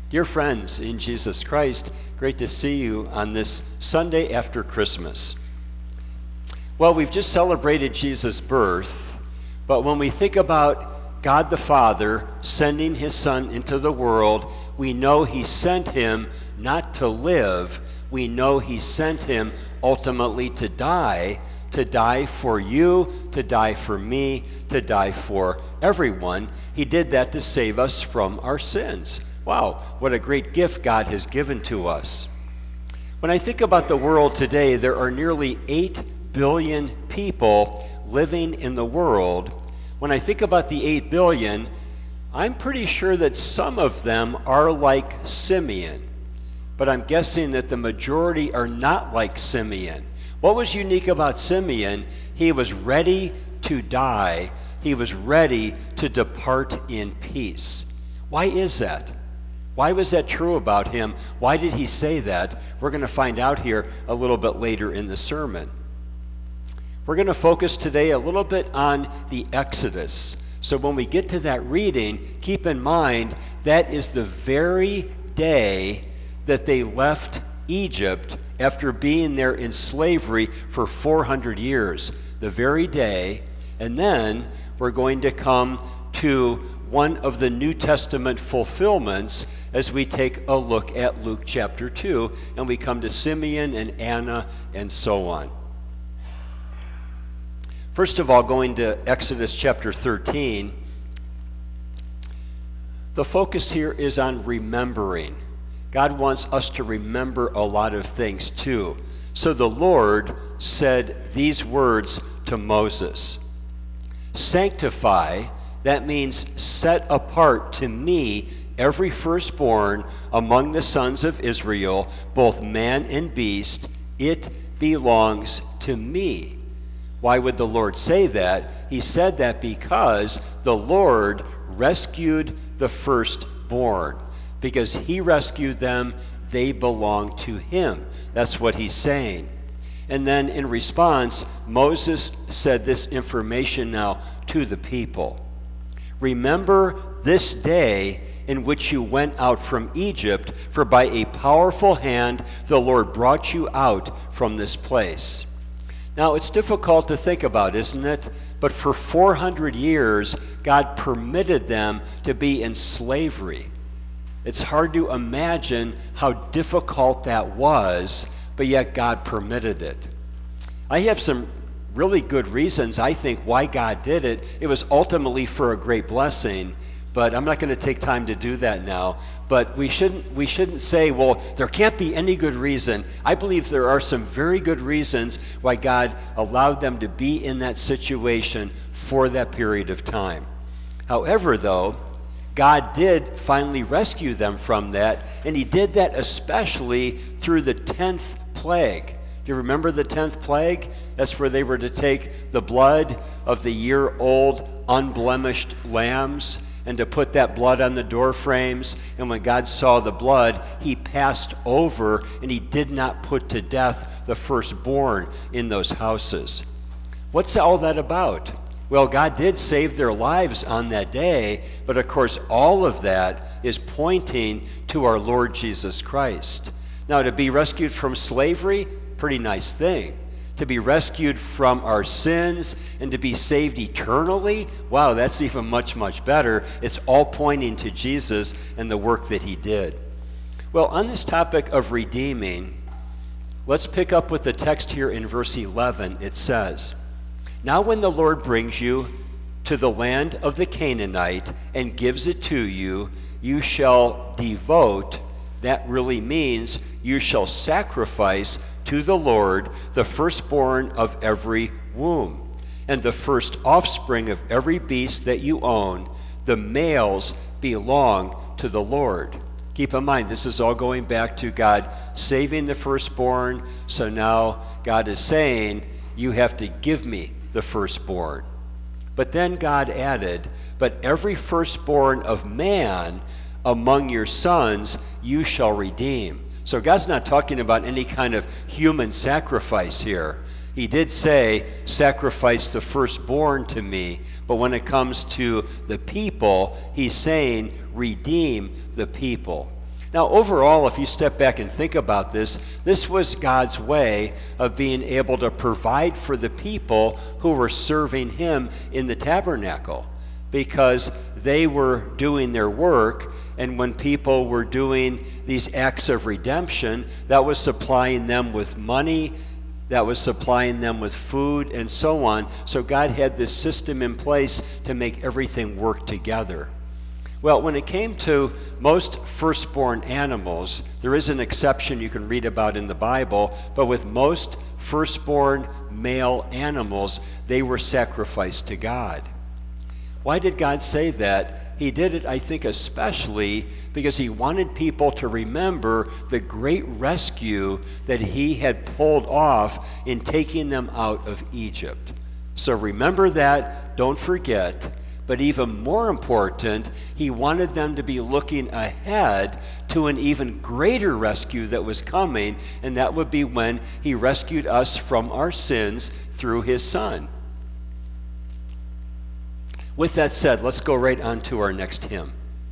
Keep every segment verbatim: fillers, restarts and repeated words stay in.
Dear friends in Jesus Christ, great to see you on this Sunday after Christmas. Well, we've just celebrated Jesus' birth, but when we think about God the Father sending his Son into the world, we know he sent him not to live, we know he sent him ultimately to die, to die for you, to die for me, to die for everyone. He did that to save us from our sins. Wow, what a great gift God has given to us. When I think about the world today, there are nearly eight billion people living in the world. When I think about the eight billion, I'm pretty sure that some of them are like Simeon, but I'm guessing that the majority are not like Simeon. What was unique about Simeon? He was ready to die. He was ready to depart in peace. Why is that? Why was that true about him? Why did he say that? We're going to find out here a little bit later in the sermon. We're going to focus today a little bit on the Exodus. So when we get to that reading, keep in mind that is the very day that they left Egypt after being there in slavery for four hundred years. The very day. And then we're going to come to one of the New Testament fulfillments as we take a look at Luke chapter two, and we come to Simeon and Anna and so on. First of all, going to Exodus chapter thirteen, the focus here is on remembering. God wants us to remember a lot of things too. So the Lord said these words to Moses, "Sanctify," that means set apart to me every firstborn among the sons of Israel, both man and beast, it belongs to me. Why would the Lord say that? He said that because the Lord rescued the firstborn. Because he rescued them, they belong to him. That's what he's saying. And then in response, Moses said this information now to the people. "Remember this day in which you went out from Egypt, for by a powerful hand the Lord brought you out from this place." Now, it's difficult to think about, isn't it? But for four hundred years, God permitted them to be in slavery. It's hard to imagine how difficult that was, but yet God permitted it. I have some really good reasons, I think, why God did it. It was ultimately for a great blessing, but I'm not going to take time to do that now. But we shouldn't we shouldn't say, well, there can't be any good reason. I believe there are some very good reasons why God allowed them to be in that situation for that period of time. However, though, God did finally rescue them from that, and he did that especially through the tenth plague. Do you remember the tenth plague? That's where they were to take the blood of the year-old unblemished lambs and to put that blood on the door frames. And when God saw the blood, he passed over and he did not put to death the firstborn in those houses. What's all that about? Well, God did save their lives on that day, but of course all of that is pointing to our Lord Jesus Christ. Now, to be rescued from slavery, pretty nice thing. To be rescued from our sins and to be saved eternally, wow, that's even much, much better. It's all pointing to Jesus and the work that he did. Well, on this topic of redeeming, let's pick up with the text here in verse eleven. It says, "Now when the Lord brings you to the land of the Canaanite and gives it to you, you shall devote," that really means you shall sacrifice to the Lord the firstborn of every womb, and the first offspring of every beast that you own. The males belong to the Lord. Keep in mind, this is all going back to God saving the firstborn, so now God is saying, you have to give me the firstborn. But then God added, "But every firstborn of man among your sons you shall redeem." So God's not talking about any kind of human sacrifice here. He did say, "Sacrifice the firstborn to me," but when it comes to the people, he's saying, "Redeem the people." Now, overall, if you step back and think about this, this was God's way of being able to provide for the people who were serving him in the tabernacle, because they were doing their work, and when people were doing these acts of redemption, that was supplying them with money, that was supplying them with food, and so on. So God had this system in place to make everything work together. Well, when it came to most firstborn animals, there is an exception you can read about in the Bible, but with most firstborn male animals, they were sacrificed to God. Why did God say that? He did it, I think, especially because he wanted people to remember the great rescue that he had pulled off in taking them out of Egypt. So remember that, don't forget. But even more important, he wanted them to be looking ahead to an even greater rescue that was coming, and that would be when he rescued us from our sins through his Son. With that said, let's go right on to our next hymn.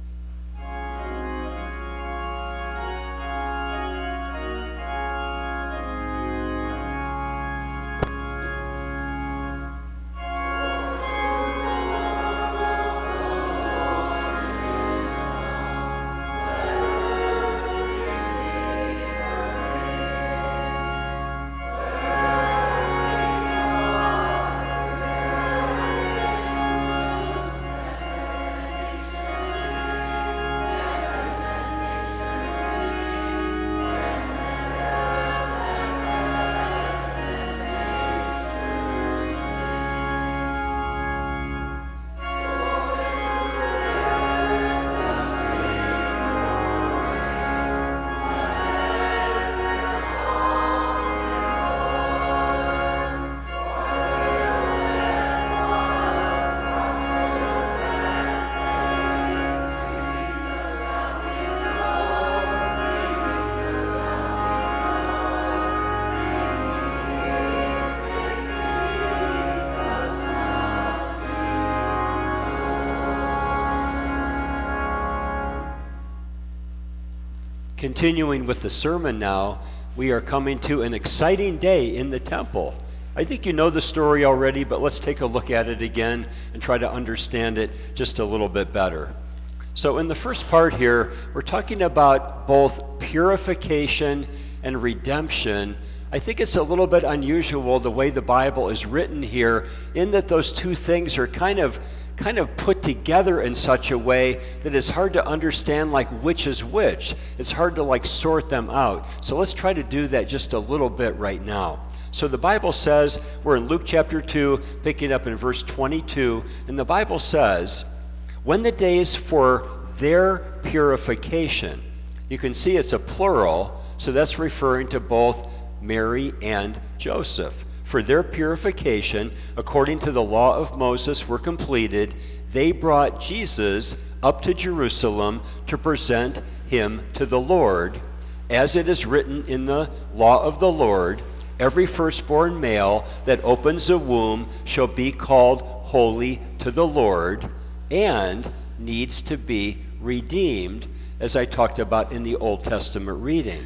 Continuing with the sermon now, we are coming to an exciting day in the temple. I think you know the story already, but let's take a look at it again and try to understand it just a little bit better. So in the first part here, we're talking about both purification and redemption. I think it's a little bit unusual the way the Bible is written here, in that those two things are kind of kind of put together in such a way that it's hard to understand like which is which. It's hard to like sort them out. So let's try to do that just a little bit right now. So the Bible says, we're in Luke chapter two, picking up in verse twenty-two, and the Bible says, when the days for their purification, you can see it's a plural, so that's referring to both Mary and Joseph. For their purification, according to the law of Moses, were completed, they brought Jesus up to Jerusalem to present him to the Lord. As it is written in the law of the Lord, every firstborn male that opens a womb shall be called holy to the Lord and needs to be redeemed, as I talked about in the Old Testament reading.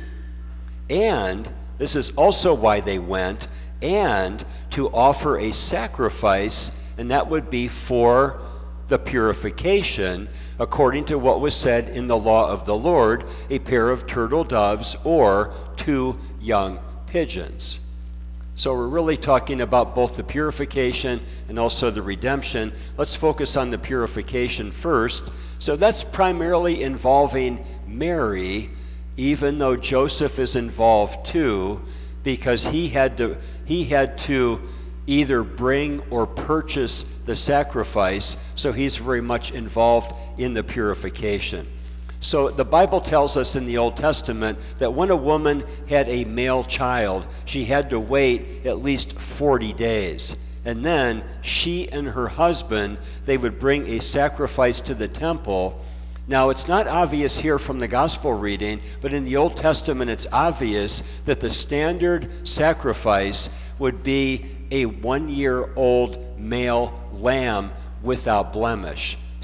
And this is also why they went, and to offer a sacrifice, and that would be for the purification, according to what was said in the law of the Lord, a pair of turtle doves or two young pigeons. So we're really talking about both the purification and also the redemption. Let's focus on the purification first. So that's primarily involving Mary, even though Joseph is involved too, because he had to he had to either bring or purchase the sacrifice, so he's very much involved in the purification. So the Bible tells us in the Old Testament that when a woman had a male child, she had to wait at least forty days. And then she and her husband, they would bring a sacrifice to the temple. Now, it's not obvious here from the gospel reading, but in the Old Testament it's obvious that the standard sacrifice would be a one-year-old male lamb without blemish.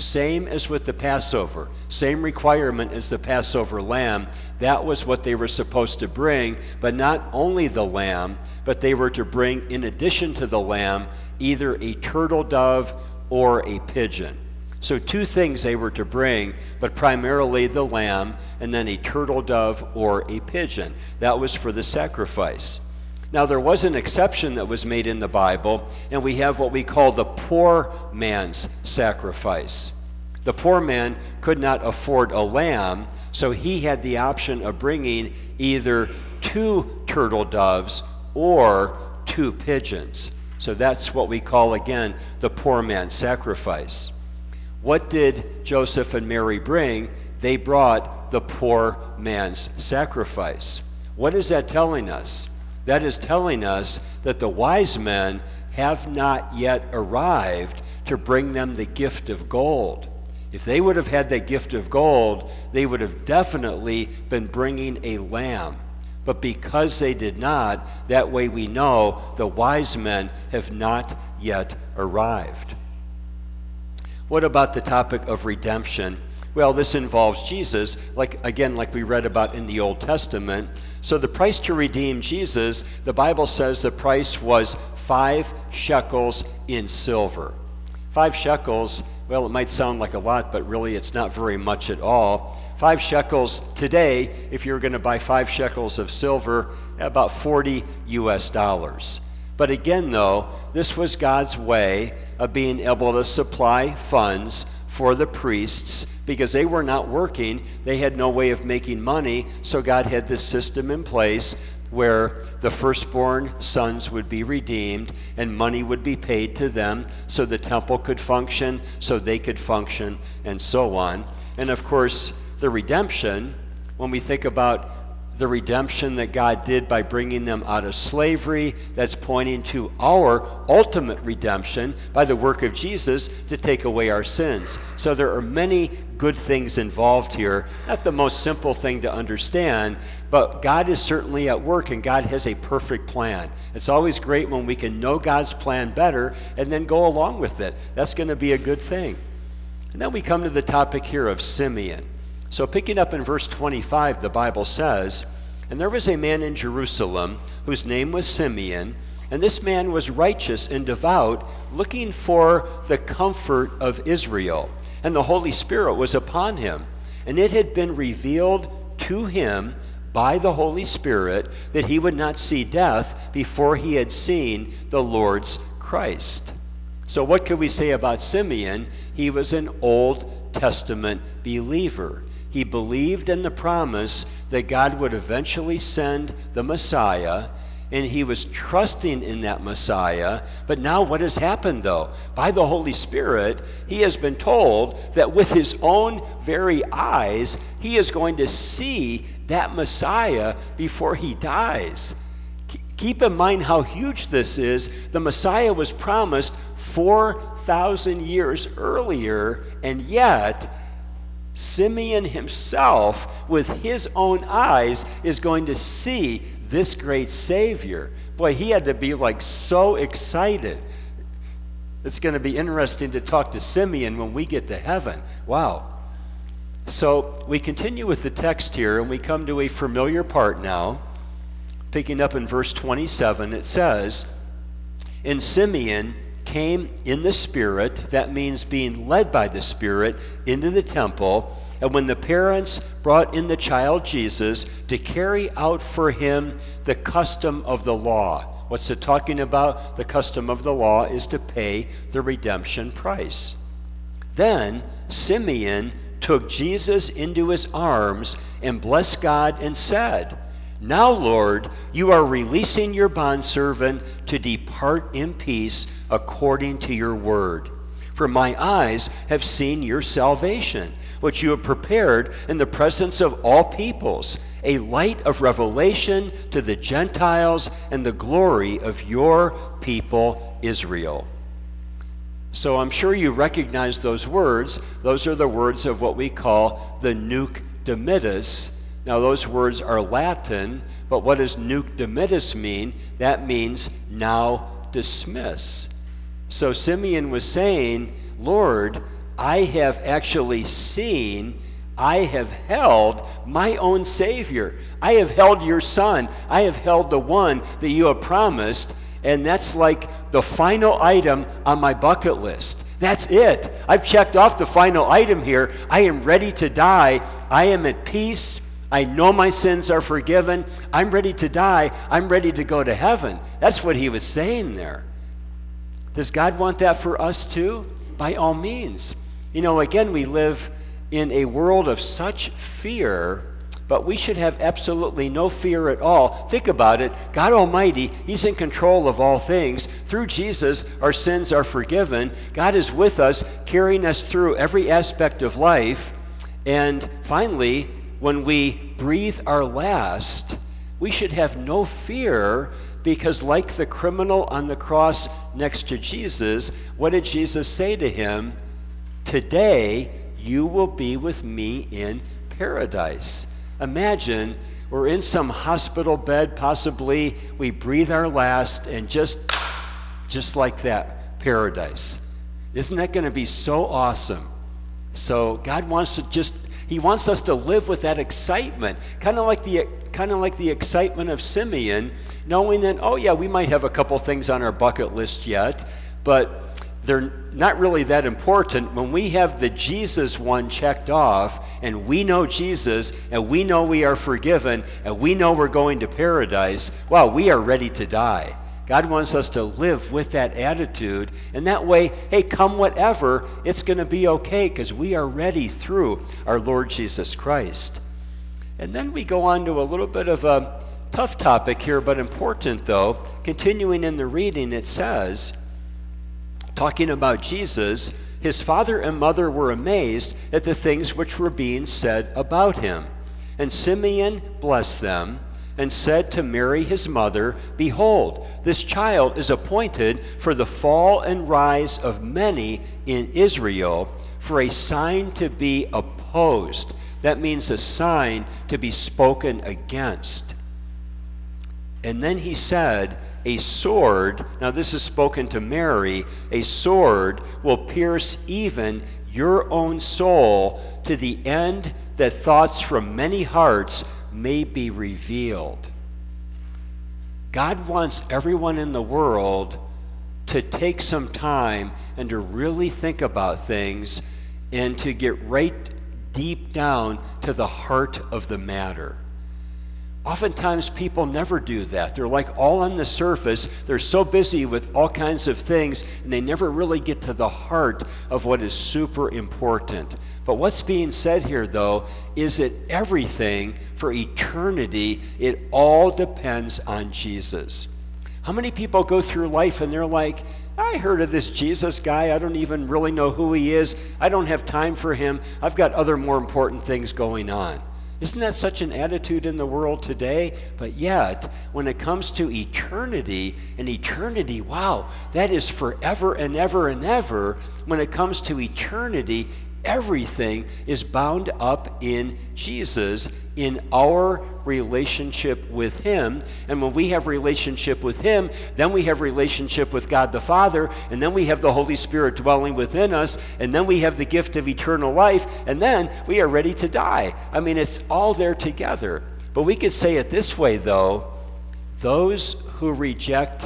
same as with the Passover, same requirement as the Passover lamb. That was what they were supposed to bring, but not only the lamb, but they were to bring, in addition to the lamb, either a turtle dove or a pigeon. So two things they were to bring, but primarily the lamb, and then a turtle dove or a pigeon. That was for the sacrifice. Now, there was an exception that was made in the Bible, and we have what we call the poor man's sacrifice. The poor man could not afford a lamb, so he had the option of bringing either two turtle doves or two pigeons. So that's what we call, again, the poor man's sacrifice. What did Joseph and Mary bring? They brought the poor man's sacrifice. What is that telling us? That is telling us that the wise men have not yet arrived to bring them the gift of gold. If they would have had the gift of gold, they would have definitely been bringing a lamb. But because they did not, that way we know the wise men have not yet arrived. What about the topic of redemption? Well, this involves Jesus, like again, like we read about in the Old Testament. So the price to redeem Jesus, the Bible says the price was five shekels in silver. Five shekels, well, it might sound like a lot, but really it's not very much at all. Five shekels today, if you're going to buy five shekels of silver, about forty U S dollars. But again, though, this was God's way of being able to supply funds for the priests because they were not working. They had no way of making money, so God had this system in place where the firstborn sons would be redeemed and money would be paid to them so the temple could function, so they could function, and so on. And of course, the redemption, when we think about the redemption that God did by bringing them out of slavery, that's pointing to our ultimate redemption by the work of Jesus to take away our sins. So there are many good things involved here. Not the most simple thing to understand, but God is certainly at work and God has a perfect plan. It's always great when we can know God's plan better and then go along with it. That's going to be a good thing. And then we come to the topic here of Simeon. So picking up in verse twenty-five, the Bible says, "And there was a man in Jerusalem whose name was Simeon, and this man was righteous and devout, looking for the comfort of Israel. And the Holy Spirit was upon him, and it had been revealed to him by the Holy Spirit that he would not see death before he had seen the Lord's Christ." So what could we say about Simeon? He was an Old Testament believer. He believed in the promise that God would eventually send the Messiah, and he was trusting in that Messiah. But now what has happened, though? By the Holy Spirit, he has been told that with his own very eyes, he is going to see that Messiah before he dies. Keep in mind how huge this is. The Messiah was promised four thousand years earlier, and yet Simeon himself, with his own eyes, is going to see this great Savior. Boy, he had to be like so excited. It's going to be interesting to talk to Simeon when we get to heaven. Wow. So we continue with the text here, and we come to a familiar part now. Picking up in verse twenty-seven, it says, "And Simeon came in the Spirit," that means being led by the Spirit, "into the temple. And when the parents brought in the child Jesus to carry out for him the custom of the law." What's it talking about? The custom of the law is to pay the redemption price. "Then Simeon took Jesus into his arms and blessed God and said, 'Now, Lord, you are releasing your bondservant to depart in peace according to your word. For my eyes have seen your salvation, which you have prepared in the presence of all peoples, a light of revelation to the Gentiles and the glory of your people Israel.'" So I'm sure you recognize those words. Those are the words of what we call the Nunc Dimittis. Now, those words are Latin, but what does Nunc Dimittis mean? That means now dismiss. So Simeon was saying, "Lord, I have actually seen, I have held my own Savior. I have held your Son. I have held the one that you have promised, and that's like the final item on my bucket list. That's it. I've checked off the final item here. I am ready to die. I am at peace. I know my sins are forgiven. I'm ready to die. I'm ready to go to heaven. That's what he was saying there. Does God want that for us too? By all means. You know, again, we live in a world of such fear, but we should have absolutely no fear at all. Think about it. God Almighty, he's in control of all things. Through Jesus, our sins are forgiven. God is with us, carrying us through every aspect of life. And finally, when we breathe our last, we should have no fear, because like the criminal on the cross next to Jesus, what did Jesus say to him? Today you will be with me in paradise. Imagine we're in some hospital bed, possibly we breathe our last, and just, just like that, paradise. Isn't that going to be so awesome? So God wants to just, he wants us to live with that excitement, kind of like the kind of like the excitement of Simeon, knowing that, oh yeah, we might have a couple things on our bucket list yet, but they're not really that important. When we have the Jesus one checked off, and we know Jesus, and we know we are forgiven, and we know we're going to paradise, wow, we are ready to die. God wants us to live with that attitude, and that way, hey, come whatever, it's going to be okay, because we are ready through our Lord Jesus Christ. And then we go on to a little bit of a tough topic here, but important though. Continuing in the reading, it says, talking about Jesus, his father and mother were amazed at the things which were being said about him. And Simeon blessed them, and said to Mary his mother, Behold, this child is appointed for the fall and rise of many in Israel, for a sign to be opposed. That means a sign to be spoken against. And then he said, a sword, now this is spoken to Mary, a sword will pierce even your own soul, to the end that thoughts from many hearts may be revealed. God wants everyone in the world to take some time and to really think about things and to get right deep down to the heart of the matter. Oftentimes people never do that. They're like all on the surface. They're so busy with all kinds of things, and they never really get to the heart of what is super important. But what's being said here, though, is that everything for eternity, it all depends on Jesus. How many people go through life and they're like, I heard of this Jesus guy. I don't even really know who he is. I don't have time for him. I've got other more important things going on. Isn't that such an attitude in the world today? But yet, when it comes to eternity, and eternity, wow, that is forever and ever and ever. When it comes to eternity, everything is bound up in Jesus, in our relationship with him. And when we have relationship with him, then we have relationship with God the Father, and then we have the Holy Spirit dwelling within us, and then we have the gift of eternal life, and then we are ready to die. I mean, it's all there together. But we could say it this way, though. Those who reject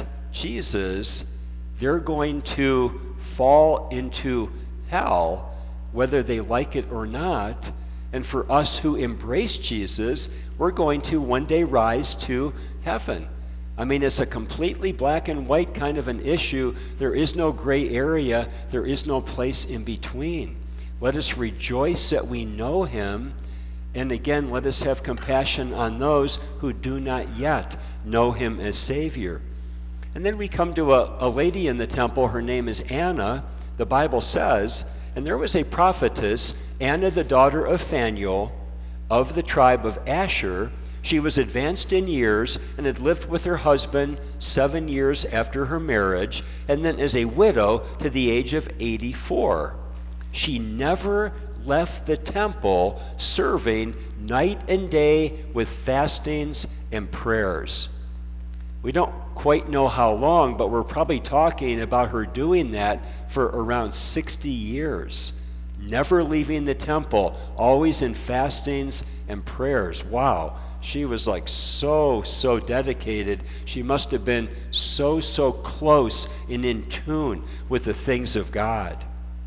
Jesus, they're going to fall into hell, whether they like it or not. And for us who embrace Jesus, we're going to one day rise to heaven. I mean, it's a completely black and white kind of an issue. There is no gray area. There is no place in between. Let us rejoice that we know him. And again, let us have compassion on those who do not yet know him as Savior. And then we come to a, a lady in the temple. Her name is Anna. The Bible says, and there was a prophetess, Anna the daughter of Phanuel, of the tribe of Asher. She was advanced in years and had lived with her husband seven years after her marriage, and then as a widow to the age of eighty-four. She never left the temple, serving night and day with fastings and prayers. We don't quite know how long, but we're probably talking about her doing that for around sixty years. never leaving the temple, always in fastings and prayers. Wow, she was like so, so dedicated. She must have been so, so close and in tune with the things of God.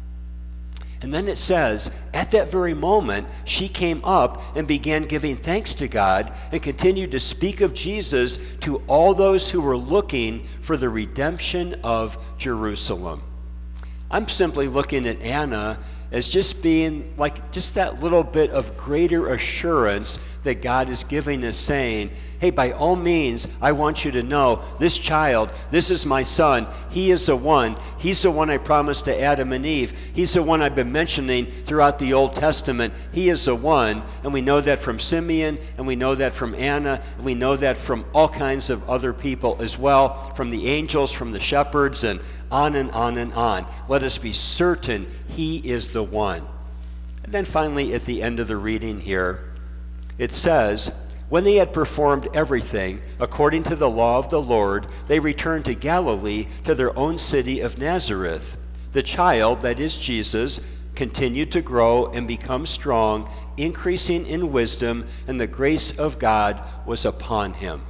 And then it says, at that very moment, she came up and began giving thanks to God and continued to speak of Jesus to all those who were looking for the redemption of Jerusalem. I'm simply looking at Anna as just being like just that little bit of greater assurance that God is giving us, saying, hey, by all means, I want you to know this child, this is my son. He is the one. He's the one I promised to Adam and Eve. He's the one I've been mentioning throughout the Old Testament. He is the one. And we know that from Simeon, and we know that from Anna, and we know that from all kinds of other people as well, from the angels, from the shepherds, and on and on and on. Let us be certain he is the one. And then finally, at the end of the reading here, it says, when they had performed everything according to the law of the Lord, they returned to Galilee, to their own city of Nazareth. The child, that is Jesus, continued to grow and become strong, increasing in wisdom, and the grace of God was upon him.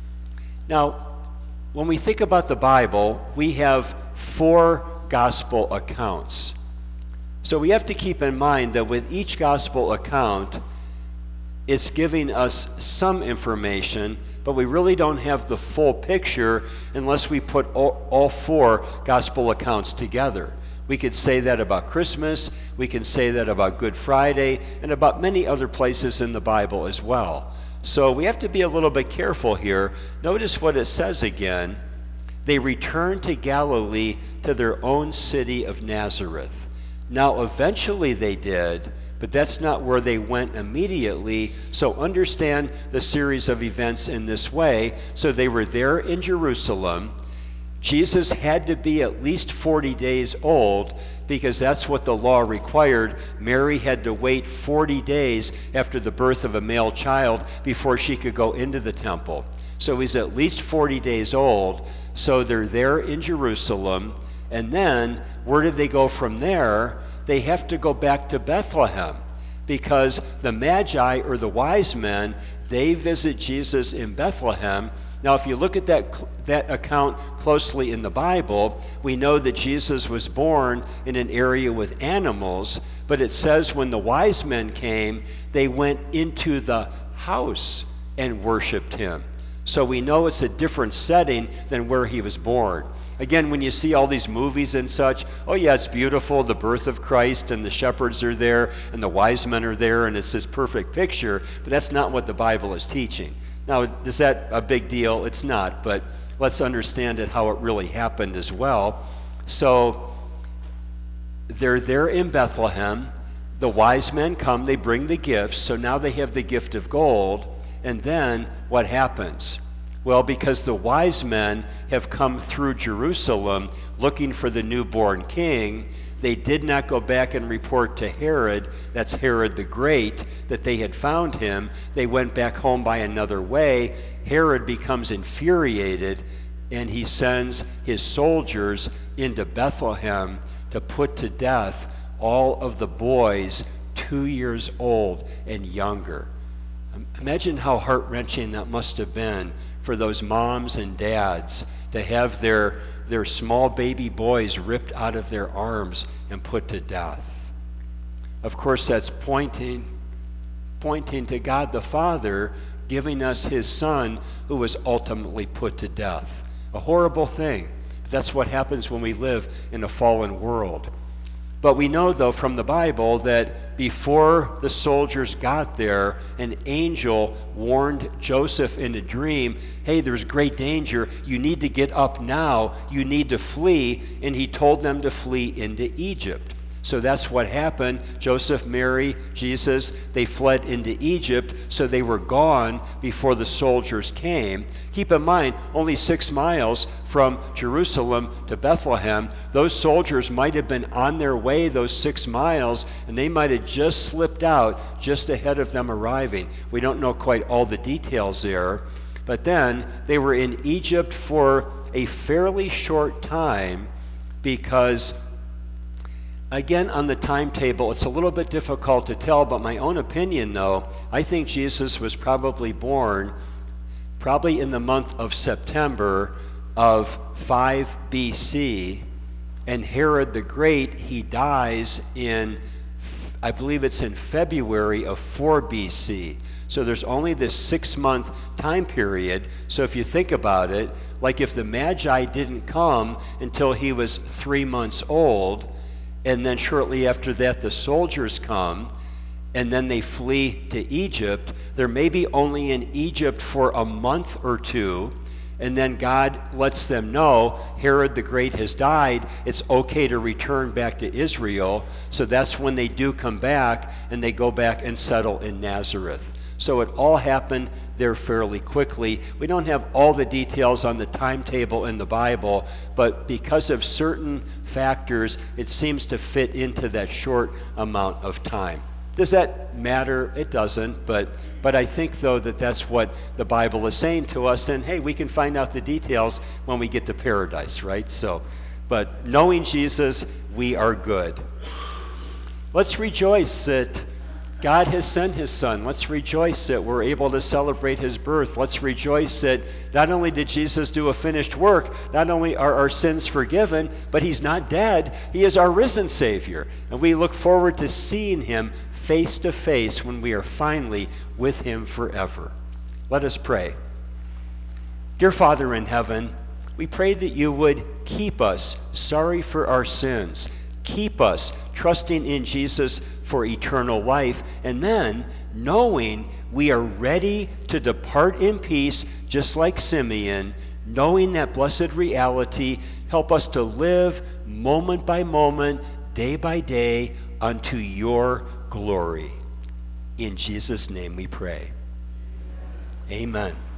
Now, when we think about the Bible, we have four gospel accounts. So we have to keep in mind that with each gospel account, it's giving us some information, but we really don't have the full picture unless we put all, all four gospel accounts together. We could say that about Christmas, we can say that about Good Friday, and about many other places in the Bible as well. So we have to be a little bit careful here. Notice what it says again. They returned to Galilee, to their own city of Nazareth. Now, eventually they did, but that's not where they went immediately. So understand the series of events in this way. So they were there in Jerusalem. Jesus had to be at least forty days old because that's what the law required. Mary had to wait forty days after the birth of a male child before she could go into the temple. So he's at least forty days old. So they're there in Jerusalem. And then where did they go from there? They have to go back to Bethlehem because the Magi, or the wise men, they visit Jesus in Bethlehem. Now, if you look at that, that account closely in the Bible, we know that Jesus was born in an area with animals, but it says when the wise men came, they went into the house and worshiped him. So we know it's a different setting than where he was born. Again, when you see all these movies and such, oh yeah, it's beautiful, the birth of Christ, and the shepherds are there, and the wise men are there, and it's this perfect picture, but that's not what the Bible is teaching. Now, is that a big deal? It's not, but let's understand it how it really happened as well. So they're there in Bethlehem. The wise men come, they bring the gifts, so now they have the gift of gold, and then what happens? Well, because the wise men have come through Jerusalem looking for the newborn king, they did not go back and report to Herod, that's Herod the Great, that they had found him. They went back home by another way. Herod becomes infuriated, and he sends his soldiers into Bethlehem to put to death all of the boys two years old and younger. Imagine how heart-wrenching that must have been for those moms and dads to have their, their small baby boys ripped out of their arms and put to death. Of course, that's pointing, pointing to God the Father giving us his Son who was ultimately put to death. A horrible thing. That's what happens when we live in a fallen world. But we know, though, from the Bible that before the soldiers got there, an angel warned Joseph in a dream, hey, there's great danger. You need to get up now. You need to flee. And he told them to flee into Egypt. So that's what happened. Joseph, Mary, Jesus, they fled into Egypt, so they were gone before the soldiers came. Keep in mind, only six miles from Jerusalem to Bethlehem. Those soldiers might have been on their way those six miles, and they might have just slipped out just ahead of them arriving. We don't know quite all the details there. But then they were in Egypt for a fairly short time because Again, on the timetable, it's a little bit difficult to tell, but my own opinion, though, I think Jesus was probably born probably in the month of September of five B C, and Herod the Great, he dies in, I believe it's in February of four B C. So there's only this six-month time period. So if you think about it, like if the Magi didn't come until he was three months old, and then shortly after that the soldiers come, and then they flee to Egypt, they're maybe only in Egypt for a month or two, and then God lets them know Herod the Great has died, it's okay to return back to Israel. So that's when they do come back, and they go back and settle in Nazareth. So it all happened there fairly quickly. We don't have all the details on the timetable in the Bible, but because of certain factors, it seems to fit into that short amount of time. Does that matter? It doesn't, but but I think, though, that that's what the Bible is saying to us, and hey, we can find out the details when we get to paradise, right? So, but knowing Jesus, we are good. Let's rejoice that God has sent his Son. Let's rejoice that we're able to celebrate his birth. Let's rejoice that not only did Jesus do a finished work, not only are our sins forgiven, but he's not dead. He is our risen Savior. And we look forward to seeing him face to face when we are finally with him forever. Let us pray. Dear Father in heaven, we pray that you would keep us sorry for our sins. Keep us trusting in Jesus for eternal life, and then knowing we are ready to depart in peace, just like Simeon, knowing that blessed reality, help us to live moment by moment, day by day, unto your glory. In Jesus' name we pray. Amen.